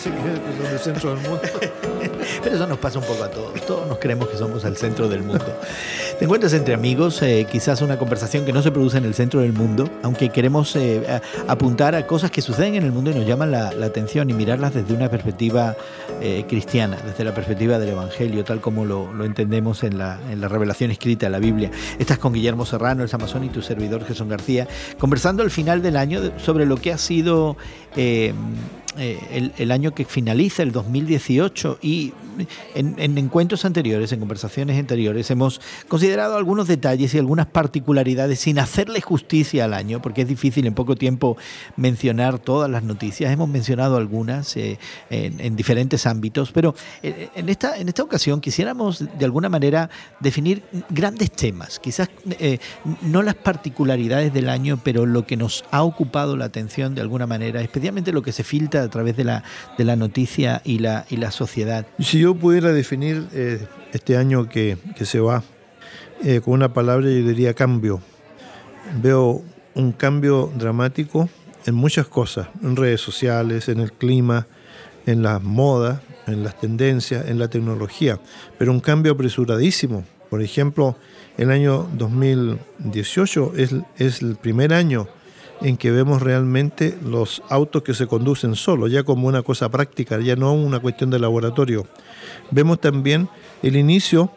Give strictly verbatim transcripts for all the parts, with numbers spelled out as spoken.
se creen que son el centro del mundo. Pero eso nos pasa un poco a todos. Todos nos creemos que somos el centro del mundo. Te encuentras entre amigos, eh, quizás una conversación que no se produce en el centro del mundo, aunque queremos eh, a, apuntar a cosas que suceden en el mundo y nos llaman la, la atención y mirarlas desde una perspectiva eh, cristiana, desde la perspectiva del Evangelio, tal como lo, lo entendemos en la, en la revelación escrita de la Biblia. Estás con Guillermo Serrano, el Samazón, y tu servidor Jesús García, conversando al final del año sobre lo que ha sido eh, eh, el, el año que finaliza, el dos mil dieciocho, y en, en encuentros anteriores, en conversaciones anteriores, hemos considerado algunos detalles y algunas particularidades sin hacerle justicia al año, porque es difícil en poco tiempo mencionar todas las noticias. Hemos mencionado algunas eh, en, en diferentes ámbitos, pero en esta, en esta ocasión quisiéramos de alguna manera definir grandes temas, quizás eh, no las particularidades del año, pero lo que nos ha ocupado la atención de alguna manera, especialmente lo que se filtra a través de la, de la noticia y la, y la sociedad. Si yo pudiera definir eh, este año que, que se va eh, con una palabra, yo diría cambio. Veo un cambio dramático en muchas cosas, en redes sociales, en el clima, en las modas, en las tendencias, en la tecnología, pero un cambio apresuradísimo. Por ejemplo, el año dos mil dieciocho es, es el primer año en que vemos realmente los autos que se conducen solos, ya como una cosa práctica, ya no una cuestión de laboratorio. Vemos también el inicio,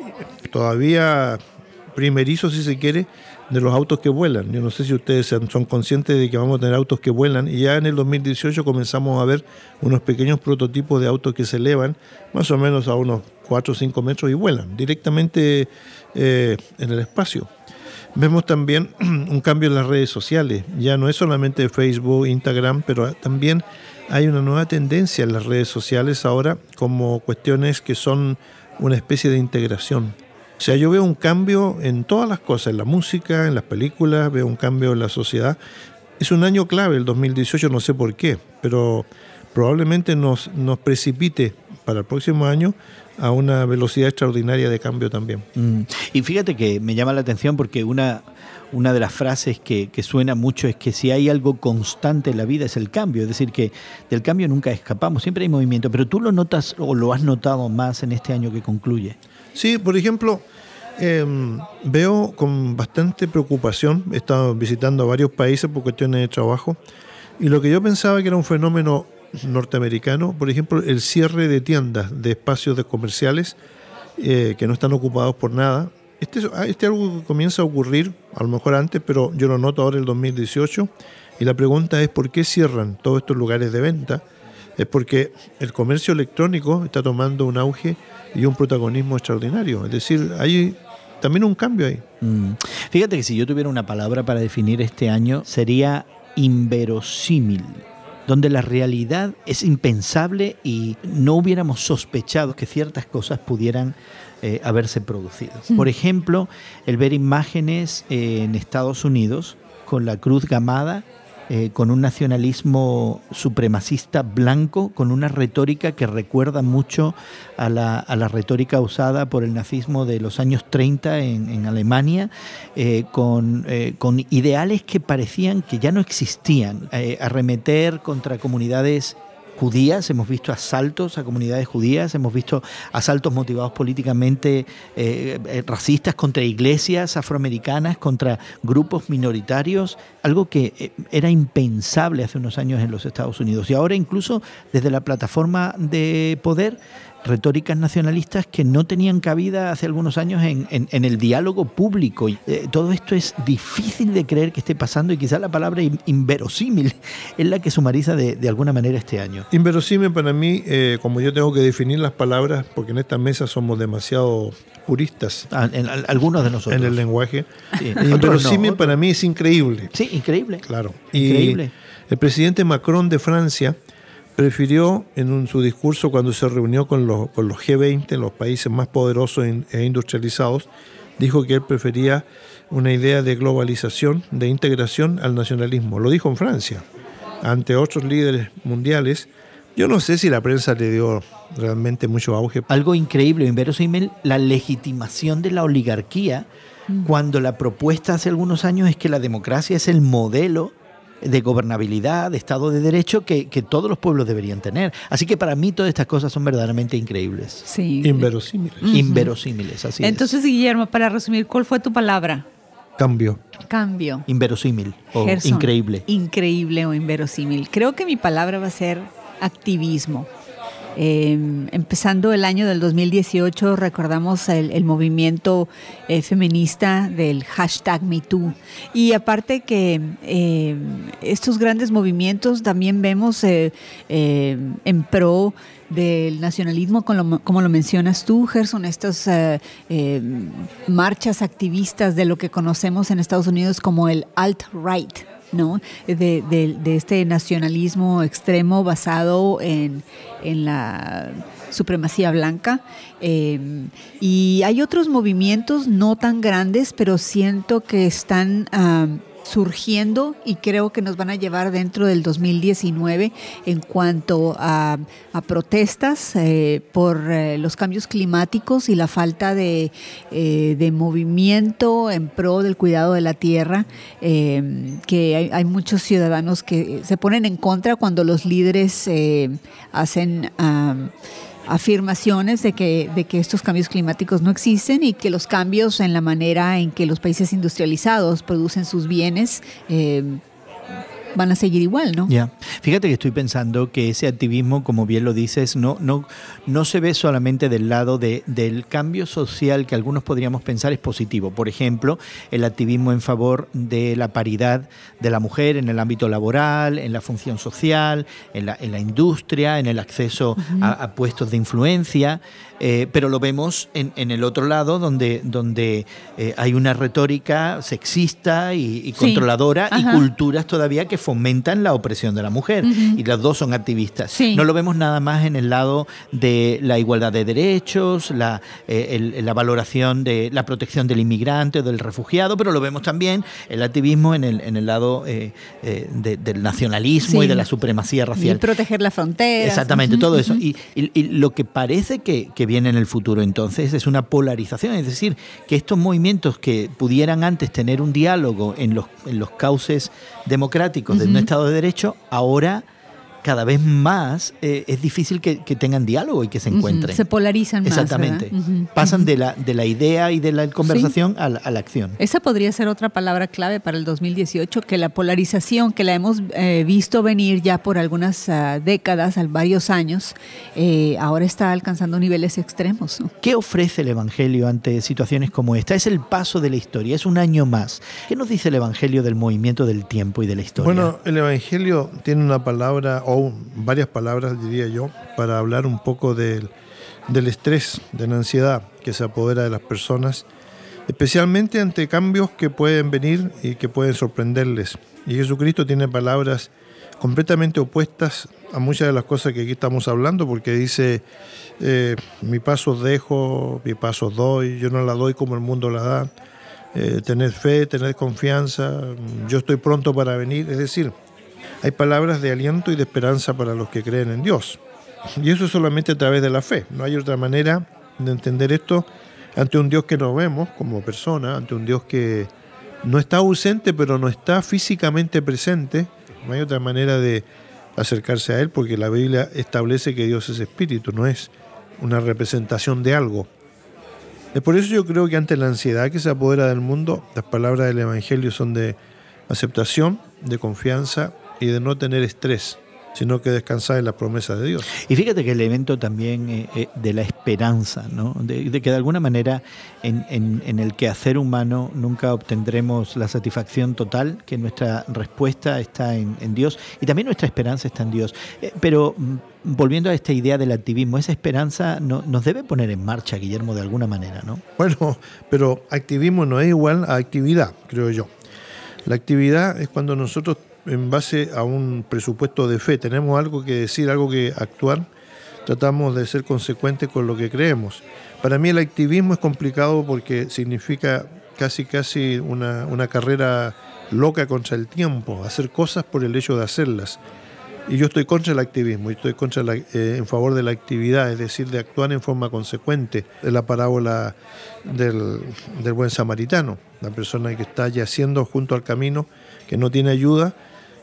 todavía primerizo si se quiere, de los autos que vuelan. Yo no sé si ustedes son conscientes de que vamos a tener autos que vuelan, y ya en el dos mil dieciocho comenzamos a ver unos pequeños prototipos de autos que se elevan más o menos a unos cuatro o cinco metros y vuelan directamente eh, en el espacio. Vemos también un cambio en las redes sociales. Ya no es solamente Facebook, Instagram, pero también hay una nueva tendencia en las redes sociales ahora como cuestiones que son una especie de integración. O sea, yo veo un cambio en todas las cosas, en la música, en las películas, veo un cambio en la sociedad. Es un año clave el dos mil dieciocho, no sé por qué, pero probablemente nos, nos precipite para el próximo año a una velocidad extraordinaria de cambio también. Mm. Y fíjate que me llama la atención porque una, una de las frases que, que suena mucho es que si hay algo constante en la vida es el cambio, es decir, que del cambio nunca escapamos, siempre hay movimiento, pero tú lo notas o lo has notado más en este año que concluye. Sí, por ejemplo, eh, veo con bastante preocupación, he estado visitando varios países por cuestiones de trabajo, y lo que yo pensaba que era un fenómeno norteamericano, por ejemplo, el cierre de tiendas, de espacios de comerciales eh, que no están ocupados por nada. Este es este algo que comienza a ocurrir, a lo mejor antes, pero yo lo noto ahora en el dos mil dieciocho, y la pregunta es ¿por qué cierran todos estos lugares de venta? Es porque el comercio electrónico está tomando un auge y un protagonismo extraordinario, es decir, hay también un cambio ahí. Mm. Fíjate que si yo tuviera una palabra para definir este año sería inverosímil, donde la realidad es impensable y no hubiéramos sospechado que ciertas cosas pudieran eh, haberse producido. Sí. Por ejemplo, el ver imágenes eh, en Estados Unidos con la cruz gamada, eh, con un nacionalismo supremacista blanco, con una retórica que recuerda mucho a la, a la retórica usada por el nazismo de los años treinta en, en Alemania, eh, con, eh, con ideales que parecían que ya no existían, eh, arremeter contra comunidades judías. Hemos visto asaltos a comunidades judías, hemos visto asaltos motivados políticamente eh, eh, racistas contra iglesias afroamericanas, contra grupos minoritarios, algo que eh, era impensable hace unos años en los Estados Unidos. Y ahora incluso desde la plataforma de poder, retóricas nacionalistas que no tenían cabida hace algunos años en, en, en el diálogo público. Y, eh, todo esto es difícil de creer que esté pasando, y quizás la palabra inverosímil es la que sumariza de, de alguna manera este año. Inverosímil para mí, eh, como yo tengo que definir las palabras, porque en esta mesa somos demasiado puristas. Ah, en, en, algunos de nosotros. En el lenguaje. Sí. Inverosímil no, para mí es increíble. Sí, increíble. Claro. Increíble. Y el presidente Macron de Francia prefirió en un, su discurso cuando se reunió con los, con los G veinte, los países más poderosos e industrializados, dijo que él prefería una idea de globalización, de integración al nacionalismo. Lo dijo en Francia, ante otros líderes mundiales. Yo no sé si la prensa le dio realmente mucho auge. Algo increíble, inverosímil, la legitimación de la oligarquía, mm. cuando la propuesta hace algunos años es que la democracia es el modelo de gobernabilidad, de Estado de Derecho que, que todos los pueblos deberían tener. Así que para mí todas estas cosas son verdaderamente increíbles. Sí. Inverosímiles. Uh-huh. Inverosímiles, así Entonces, es. Guillermo, para resumir, ¿cuál fue tu palabra? Cambio. Cambio. Inverosímil o Gerson, increíble. Increíble o inverosímil. Creo que mi palabra va a ser activismo. Eh, empezando el año del dos mil dieciocho, recordamos el, el movimiento eh, feminista del hashtag MeToo. Y aparte que eh, estos grandes movimientos también vemos eh, eh, en pro del nacionalismo, como lo, como lo mencionas tú, Gerson, estas eh, eh, marchas activistas de lo que conocemos en Estados Unidos como el alt-right, ¿no? De, de, de este nacionalismo extremo basado en, en la supremacía blanca. Eh, y hay otros movimientos no tan grandes, pero siento que están uh, surgiendo y creo que nos van a llevar dentro del dos mil diecinueve en cuanto a, a protestas eh, por eh, los cambios climáticos y la falta de, eh, de movimiento en pro del cuidado de la tierra, eh, que hay, hay muchos ciudadanos que se ponen en contra cuando los líderes eh, hacen um, afirmaciones de que, de que estos cambios climáticos no existen y que los cambios en la manera en que los países industrializados producen sus bienes eh, van a seguir igual, ¿no? Ya. Yeah. Fíjate que estoy pensando que ese activismo, como bien lo dices, no, no, no se ve solamente del lado de, del cambio social que algunos podríamos pensar es positivo. Por ejemplo, el activismo en favor de la paridad de la mujer en el ámbito laboral, en la función social, en la, en la industria, en el acceso uh-huh. a, a puestos de influencia. Eh, pero lo vemos en, en el otro lado, donde, donde eh, hay una retórica sexista y, y controladora sí. y culturas todavía que fomentan la opresión de la mujer. Uh-huh. Y las dos son activistas. Sí. No lo vemos nada más en el lado de la igualdad de derechos, la, eh, el, la valoración de la protección del inmigrante o del refugiado, pero lo vemos también el activismo en el, en el lado eh, eh, de, del nacionalismo sí. y de la supremacía racial. Y proteger la frontera. Exactamente, uh-huh. todo eso. Uh-huh. Y, y, y lo que parece que, que viene en el futuro entonces es una polarización, es decir, que estos movimientos que pudieran antes tener un diálogo en los, en los cauces democráticos uh-huh. de un Estado de Derecho, ahora cada vez más eh, es difícil que, que tengan diálogo y que se encuentren. Uh-huh. Se polarizan más. Exactamente. Uh-huh. Pasan uh-huh. de la, de la idea y de la conversación sí. a, la, a la acción. Esa podría ser otra palabra clave para el dos mil dieciocho, que la polarización, que la hemos eh, visto venir ya por algunas uh, décadas, varios años, eh, ahora está alcanzando niveles extremos, ¿no? ¿Qué ofrece el Evangelio ante situaciones como esta? Es el paso de la historia, es un año más. ¿Qué nos dice el Evangelio del movimiento del tiempo y de la historia? Bueno, el Evangelio tiene una palabra o varias palabras, diría yo, para hablar un poco del, del estrés, de la ansiedad que se apodera de las personas, especialmente ante cambios que pueden venir y que pueden sorprenderles. Y Jesucristo tiene palabras completamente opuestas a muchas de las cosas que aquí estamos hablando, porque dice, eh, mi paso os dejo, mi paso os doy, yo no la doy como el mundo la da, eh, tened fe, tened confianza, yo estoy pronto para venir, es decir, hay palabras de aliento y de esperanza para los que creen en Dios. Y eso es solamente a través de la fe. No hay otra manera de entender esto ante un Dios que no vemos como persona, ante un Dios que no está ausente, pero no está físicamente presente. No hay otra manera de acercarse a Él, porque la Biblia establece que Dios es espíritu, no es una representación de algo. Es por eso yo creo que ante la ansiedad que se apodera del mundo, las palabras del Evangelio son de aceptación, de confianza y de no tener estrés, sino que descansar en las promesas de Dios. Y fíjate que el elemento también eh, eh, de la esperanza, ¿no? de, de que de alguna manera en, en, en el quehacer humano nunca obtendremos la satisfacción total, que nuestra respuesta está en, en Dios y también nuestra esperanza está en Dios. Eh, pero volviendo a esta idea del activismo, esa esperanza no, nos debe poner en marcha, Guillermo, de alguna manera, ¿no? Bueno, pero activismo no es igual a actividad, creo yo. La actividad es cuando nosotros, en base a un presupuesto de fe, tenemos algo que decir, algo que actuar, tratamos de ser consecuentes con lo que creemos. Para mí el activismo es complicado porque significa casi casi una, una carrera loca contra el tiempo, hacer cosas por el hecho de hacerlas. Y yo estoy contra el activismo, y estoy contra la, eh, en favor de la actividad, es decir, de actuar en forma consecuente. De la parábola del, del buen samaritano, la persona que está yaciendo junto al camino, que no tiene ayuda,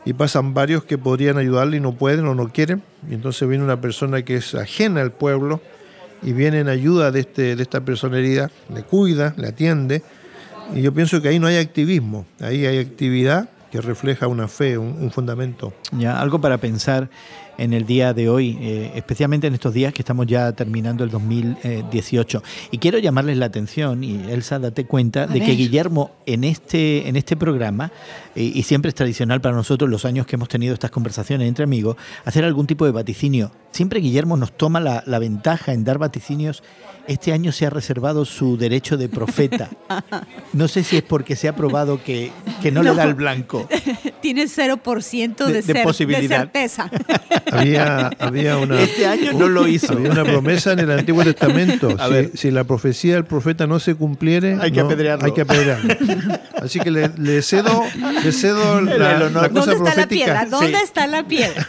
y pasan varios que podrían ayudarle y no pueden o no quieren, y entonces viene una persona que es ajena al pueblo y viene en ayuda de, este, de esta persona herida, le cuida, le atiende, y yo pienso que ahí no hay activismo, ahí hay actividad que refleja una fe, un, un fundamento. Ya, algo para pensar en el día de hoy, eh, especialmente en estos días que estamos ya terminando el dos mil dieciocho. Y quiero llamarles la atención, y Elsa, date cuenta, A de ver. que Guillermo en este, en este programa, eh, y siempre es tradicional para nosotros los años que hemos tenido estas conversaciones entre amigos, hacer algún tipo de vaticinio. Siempre Guillermo nos toma la, la ventaja en dar vaticinios. Este año se ha reservado su derecho de profeta. No sé si es porque se ha probado que, que no, no le da el blanco. Tiene cero por ciento de, de, de, cer- posibilidad. de certeza. Había, había una, Este año no lo hizo. Había una promesa en el Antiguo Testamento. A si, ver. si la profecía del profeta no se cumpliere, Hay que no, apedrearlo. Hay que apedrearlo. Así que le, le cedo, le cedo El- la, el honor. la cosa ¿Dónde está la profética. piedra? ¿Dónde Sí. está la piedra?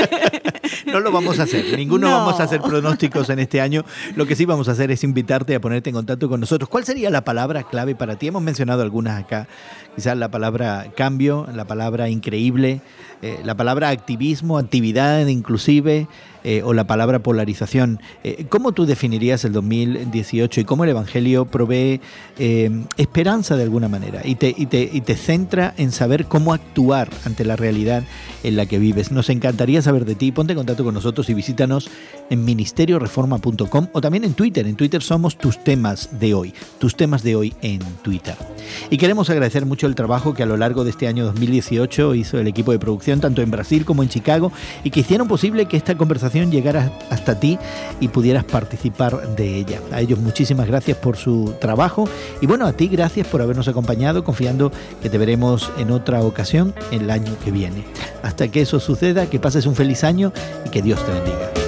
No lo vamos a hacer, ninguno No. vamos a hacer pronósticos en este año. Lo que sí vamos a hacer es invitarte a ponerte en contacto con nosotros. ¿Cuál sería la palabra clave para ti? Hemos mencionado algunas acá, quizás la palabra cambio, la palabra increíble, eh, la palabra activismo, actividad inclusive, eh, o la palabra polarización. Eh, ¿Cómo tú definirías el dos mil dieciocho y cómo el Evangelio provee eh, esperanza de alguna manera y te, y, te, y te centra en saber cómo actuar ante la realidad en la que vives? Nos encantaría saber de ti. Ponte en contacto con nosotros y visítanos en ministerio reforma punto com o también en Twitter. En Twitter somos tus temas de hoy, tus temas de hoy en Twitter. Y queremos agradecer mucho el trabajo que a lo largo de este año dos mil dieciocho hizo el equipo de producción, tanto en Brasil como en Chicago, y que hicieron posible que esta conversación llegara hasta ti y pudieras participar de ella. A ellos muchísimas gracias por su trabajo y bueno, a ti gracias por habernos acompañado, confiando que te veremos en otra ocasión el año que viene. Hasta que eso suceda, que pases un feliz año y que Dios te bendiga.